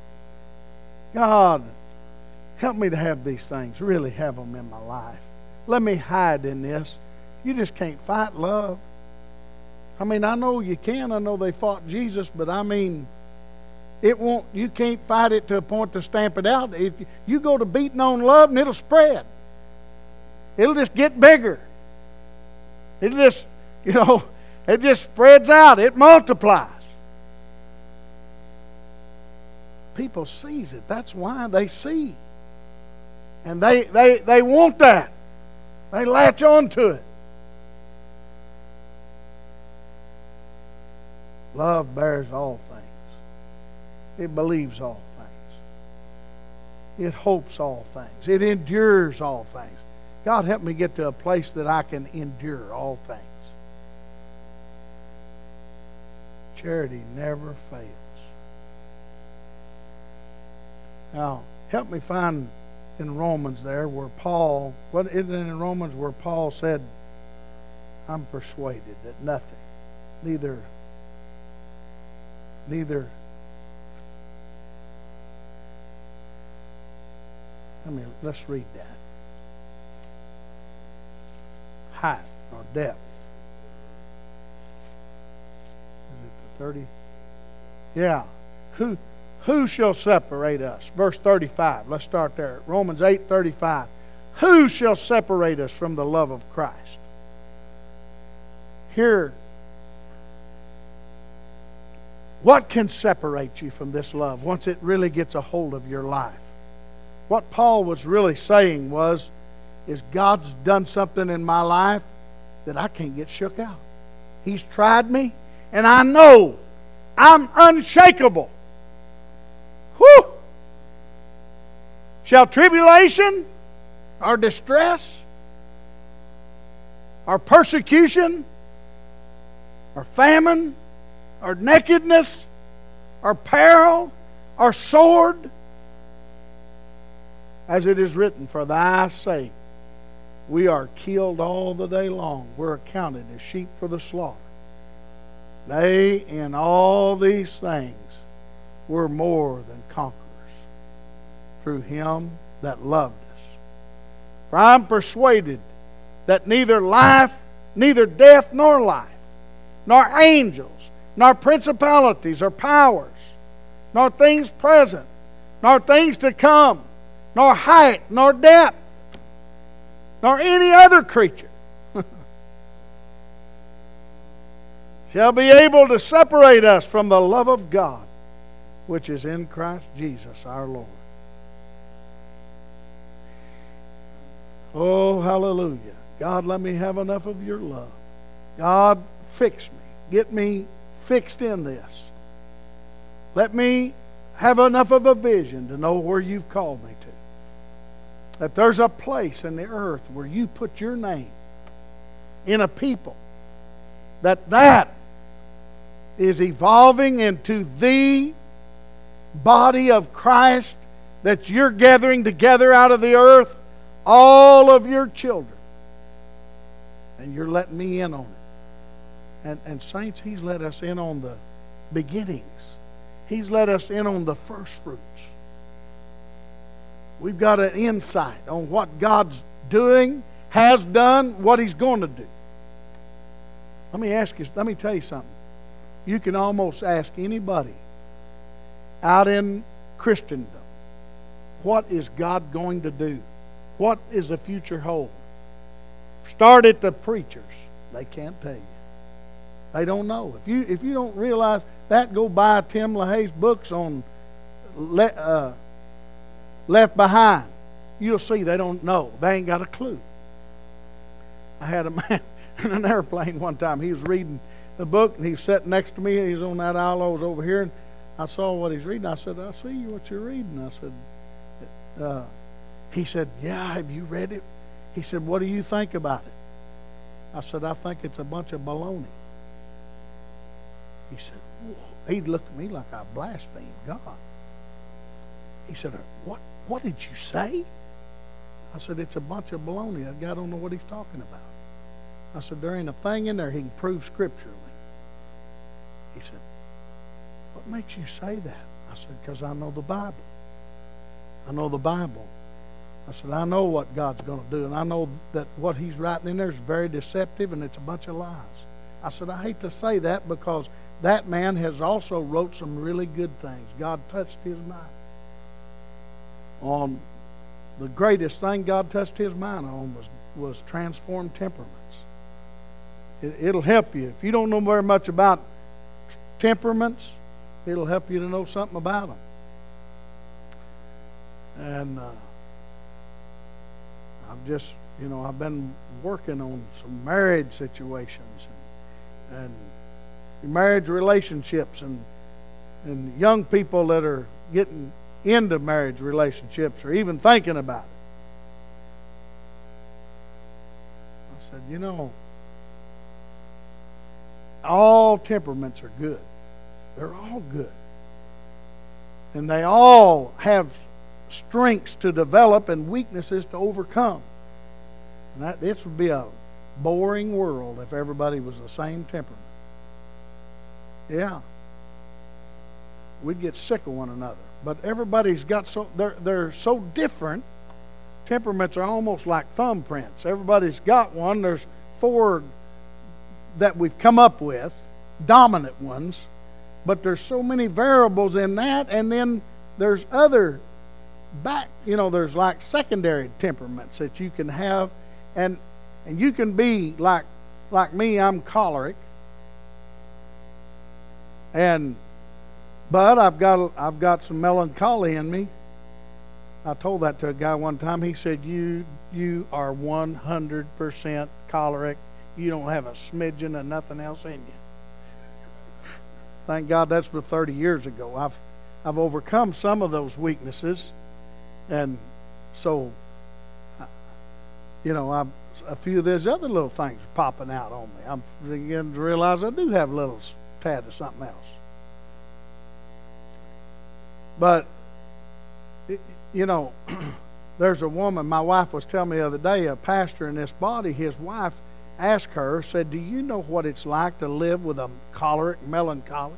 God, help me to have these things, really have them in my life. Let me hide in this. You just can't fight love. I mean, I know you can. I know they fought Jesus, but I mean, it won't. You can't fight it to a point to stamp it out. If you go to beating on love, and it'll spread. It'll just get bigger. It just, you know, it just spreads out. It multiplies. People sees it. That's why they see. And they, they, they want that. They latch on to it. Love bears all things. It believes all things. It hopes all things. It endures all things. God, help me get to a place that I can endure all things. Charity never fails. Now, help me find in Romans there where Paul, what is it in Romans where Paul said, I'm persuaded that nothing, neither, neither, I mean, let's read that. Height or depth. Is it the thirty? Yeah. Who who shall separate us? Verse thirty-five. Let's start there. Romans eight thirty-five. Who shall separate us from the love of Christ? Here, what can separate you from this love once it really gets a hold of your life? What Paul was really saying was, is God's done something in my life that I can't get shook out. He's tried me, and I know I'm unshakable. Whew! Shall tribulation, or distress, or persecution, or famine, or nakedness, or peril, or sword, as it is written, for thy sake we are killed all the day long. We're accounted as sheep for the slaughter. Nay, in all these things we're more than conquerors through him that loved us. For I'm persuaded that neither life, neither death nor life, nor angels, nor principalities or powers, nor things present, nor things to come, nor height, nor depth, nor any other creature shall be able to separate us from the love of God, which is in Christ Jesus our Lord. Oh, hallelujah. God, let me have enough of your love. God, fix me. Get me fixed in this. Let me have enough of a vision to know where you've called me to. That there's a place in the earth where you put your name in a people. That that is evolving into the body of Christ, that you're gathering together out of the earth all of your children. And you're letting me in on it. And, and saints, He's let us in on the beginnings. He's let us in on the first fruits. We've got an insight on what God's doing has done, what He's going to do. Let me ask you, let me tell you something. You can almost ask anybody out in Christendom, what is God going to do? What is the future hold? Start at the preachers. They can't tell you. They don't know. If you if you don't realize that, go buy Tim LaHaye's books on le, uh, Left Behind. You'll see they don't know. They ain't got a clue. I had a man in an airplane one time. He was reading the book, and he was sitting next to me. He was on that aisle. I was over here, and I saw what he's reading. I said, I see what you're reading. I said, uh, he said, yeah, have you read it? He said, what do you think about it? I said, I think it's a bunch of baloney. He said, whoa. He looked at me like I blasphemed God. He said, what, what did you say? I said, it's a bunch of baloney. That guy don't know what he's talking about. I said, there ain't a thing in there he can prove scripturally. He said, what makes you say that? I said, because I know the Bible. I know the Bible. I said, I know what God's going to do, and I know that what He's writing in there is very deceptive, and it's a bunch of lies. I said, I hate to say that, because that man has also wrote some really good things. God touched his mind on the greatest thing God touched his mind on was, was transformed temperaments. It, it'll help you. If you don't know very much about temperaments, it'll help you to know something about them. And uh, I've just, you know, I've been working on some marriage situations and, and marriage relationships and and young people that are getting into marriage relationships or even thinking about it. I said, you know, all temperaments are good. They're all good. And they all have strengths to develop and weaknesses to overcome. And that this would be a boring world if everybody was the same temperament. Yeah. We'd get sick of one another. But everybody's got so they're they're so different. Temperaments are almost like thumbprints. Everybody's got one. There's four that we've come up with, dominant ones, but there's so many variables in that, and then there's other back, you know, there's like secondary temperaments that you can have, and and you can be like like me, I'm choleric. And but I've got I've got some melancholy in me. I told that to a guy one time. He said, "You you are one hundred percent choleric. You don't have a smidgen of nothing else in you." Thank God that's for thirty years ago. I've I've overcome some of those weaknesses, and so you know, I'm, a few of these other little things are popping out on me. I'm beginning to realize I do have a little tad of something else. But, it, you know, there's a woman, my wife was telling me the other day, a pastor in this body, his wife asked her, said, do you know what it's like to live with a choleric melancholy?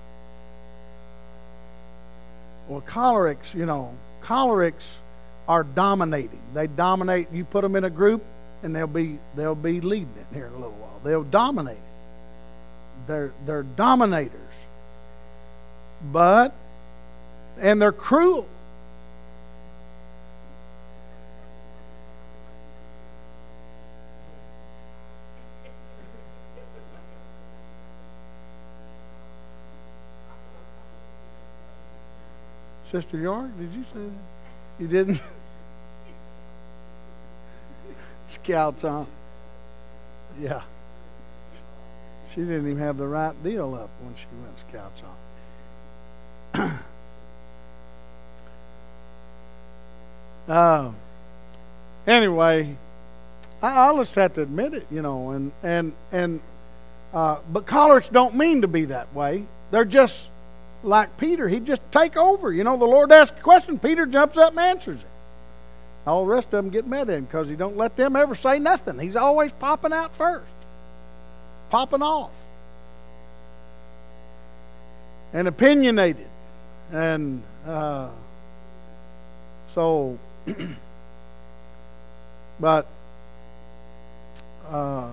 Well, cholerics, you know, cholerics are dominating. They dominate. You put them in a group, and they'll be they'll be leading it here in a little while. They'll dominate. They're they're dominators. But and they're cruel. Sister York, did you say that? You didn't? Scouts on. Yeah. She didn't even have the right deal up when she went scouts on. uh, anyway, I, I'll just have to admit it, you know, and and and uh, but cholerics don't mean to be that way. They're just like Peter. He'd just take over. You know, the Lord asks a question, Peter jumps up and answers it. All the rest of them get mad at him because he don't let them ever say nothing. He's always popping out first. Popping off. And opinionated. And uh, so, but Uh,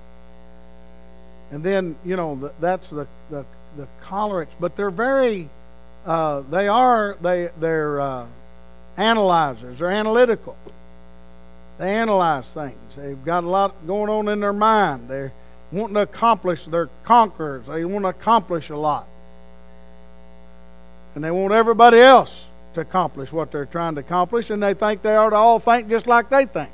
and then, you know, the, that's the, the, the cholerics. But they're very, uh, they are, they, they're uh, analyzers. They're analytical. They analyze things. They've got a lot going on in their mind. They're wanting to accomplish. They're conquerors. They want to accomplish a lot. And they want everybody else to accomplish what they're trying to accomplish, and they think they ought to all think just like they think.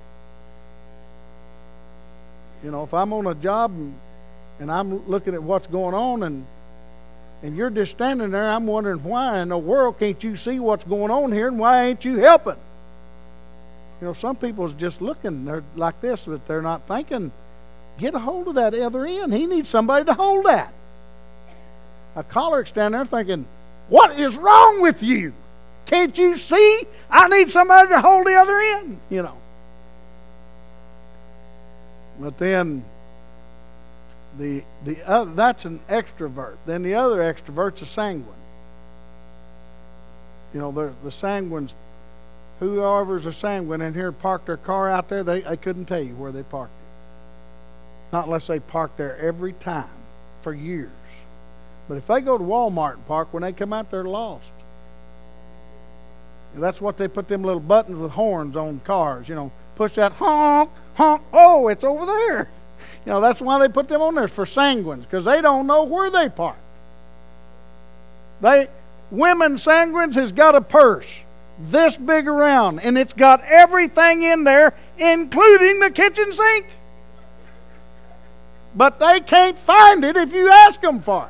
You know, if I'm on a job and, and I'm looking at what's going on, and and you're just standing there, I'm wondering why in the world can't you see what's going on here, and why ain't you helping? You know, some people's just looking, they're like this, but they're not thinking, get a hold of that other end. He needs somebody to hold that. A choleric's standing there thinking, what is wrong with you? Can't you see? I need somebody to hold the other end, you know. But then the the other, that's an extrovert. Then the other extrovert's a sanguine. You know, the the sanguines, whoever's a sanguine in here parked their car out there, they, they couldn't tell you where they parked it. Not unless they parked there every time for years. But if they go to Walmart and park, when they come out, they're lost. And that's what they put them little buttons with horns on cars, you know. Push that honk, honk, oh, it's over there. You know, that's why they put them on there, for sanguines, because they don't know where they park. They, women sanguines has got a purse this big around, and it's got everything in there, including the kitchen sink. But they can't find it if you ask them for it.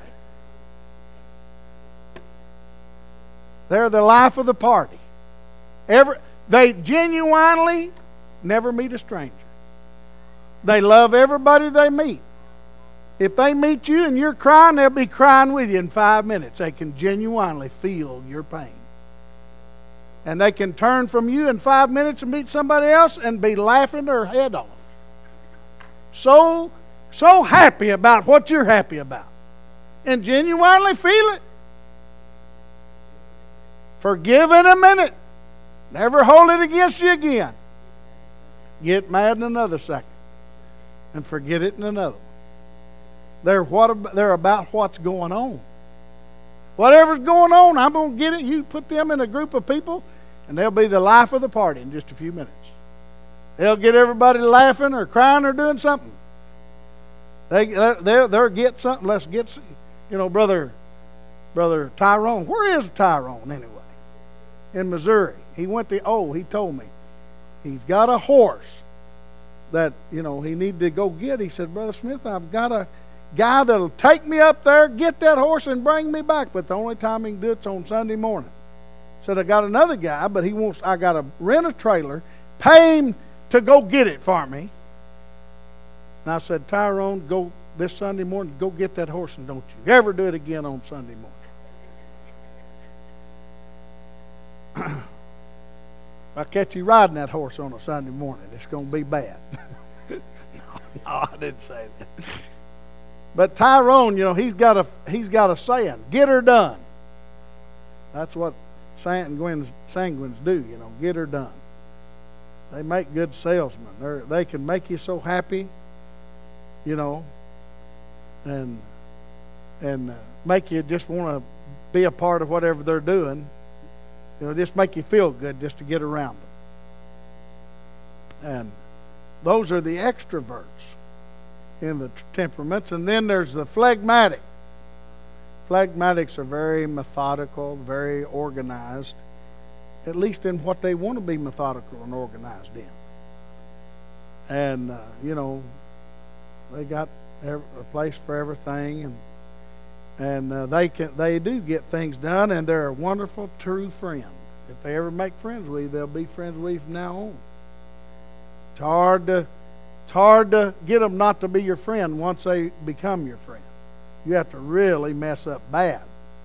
They're the life of the party. Every, they genuinely never meet a stranger. They love everybody they meet. If they meet you and you're crying, they'll be crying with you in five minutes. They can genuinely feel your pain. And they can turn from you in five minutes and meet somebody else and be laughing their head off. So, so happy about what you're happy about. And genuinely feel it. Forgive in a minute. Never hold it against you again. Get mad in another second. And forget it in another. They're, what, they're about what's going on. Whatever's going on, I'm going to get it. You put them in a group of people, and they'll be the life of the party in just a few minutes. They'll get everybody laughing or crying or doing something. They, they'll, they'll get something. Let's get, you know, brother, brother Tyrone. Where is Tyrone anyway? In Missouri. He went to, oh, he told me. He's got a horse that, you know, he needed to go get. He said, Brother Smith, I've got a guy that'll take me up there, get that horse, and bring me back. But the only time he can do it's on Sunday morning. Said, I got another guy, but he wants, I got to rent a trailer, pay him to go get it for me. And I said, Tyrone, go this Sunday morning, go get that horse, and don't you ever do it again on Sunday morning. If I catch you riding that horse on a Sunday morning, it's going to be bad. no, no, I didn't say that. But Tyrone, you know, he's got a he's got a saying: "Get her done." That's what sanguines sanguines do, you know. Get her done. They make good salesmen. They they can make you so happy, you know, and and uh, make you just want to be a part of whatever they're doing. You know, just make you feel good just to get around them. And those are the extroverts in the temperaments. And then there's the phlegmatic. Phlegmatics are very methodical, very organized, at least in what they want to be methodical and organized in. And, uh, you know, they got a place for everything, and And uh, they can, they do get things done, and they're a wonderful, true friend. If they ever make friends with you, they'll be friends with you from now on. It's hard to, it's hard to get them not to be your friend once they become your friend. You have to really mess up bad.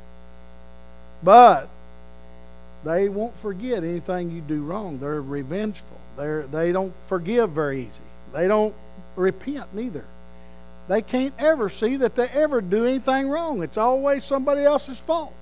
But they won't forget anything you do wrong. They're revengeful. They're, they don't forgive very easy. They don't repent neither. They can't ever see that they ever do anything wrong. It's always somebody else's fault.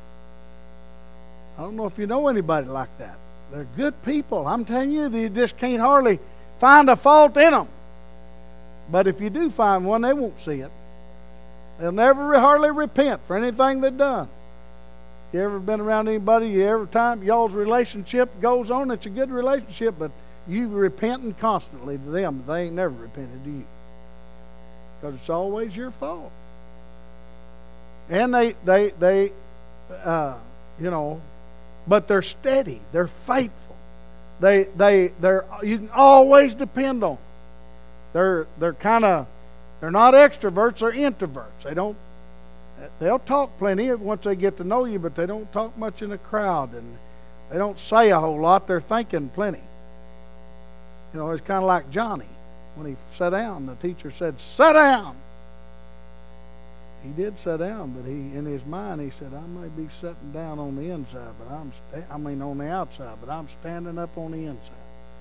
I don't know if you know anybody like that. They're good people. I'm telling you, you just can't hardly find a fault in them. But if you do find one, they won't see it. They'll never hardly repent for anything they've done. You ever been around anybody, you every time y'all's relationship goes on, it's a good relationship, but you repenting constantly to them, but they ain't never repented to you. Because it's always your fault. And they, they, they, uh, you know, but they're steady. They're faithful. They, they, they're. You can always depend on them. They're, they're kind of, they're not extroverts. They're introverts. They don't. They'll talk plenty once they get to know you, but they don't talk much in a crowd, and they don't say a whole lot. They're thinking plenty. You know, it's kind of like Johnny when he sat down. The teacher said, "Sit down." He did sit down, but he, in his mind, he said, "I may be sitting down on the inside, but I'm, sta- I mean, on the outside, but I'm standing up on the inside."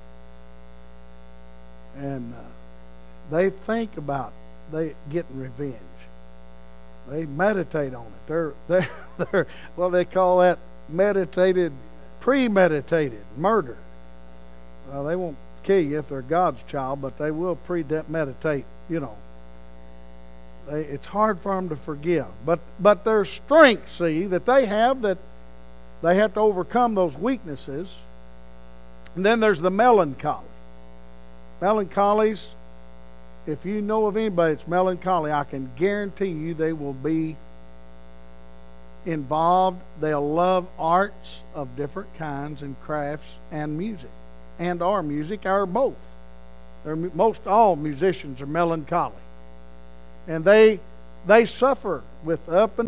And uh, they think about they getting revenge. They meditate on it. They're, they're, they're well, they call that meditated, premeditated murder. Well, they won't kill you if they're God's child, but they will premeditate, you know. They, it's hard for them to forgive. But, but there's strength, see, that they have, that they have to overcome those weaknesses. And then there's the melancholy. Melancholies, if you know of anybody that's melancholy, I can guarantee you they will be involved. They'll love arts of different kinds and crafts and music, and or music, or both. They're, most all musicians are melancholy, and they they suffer with up and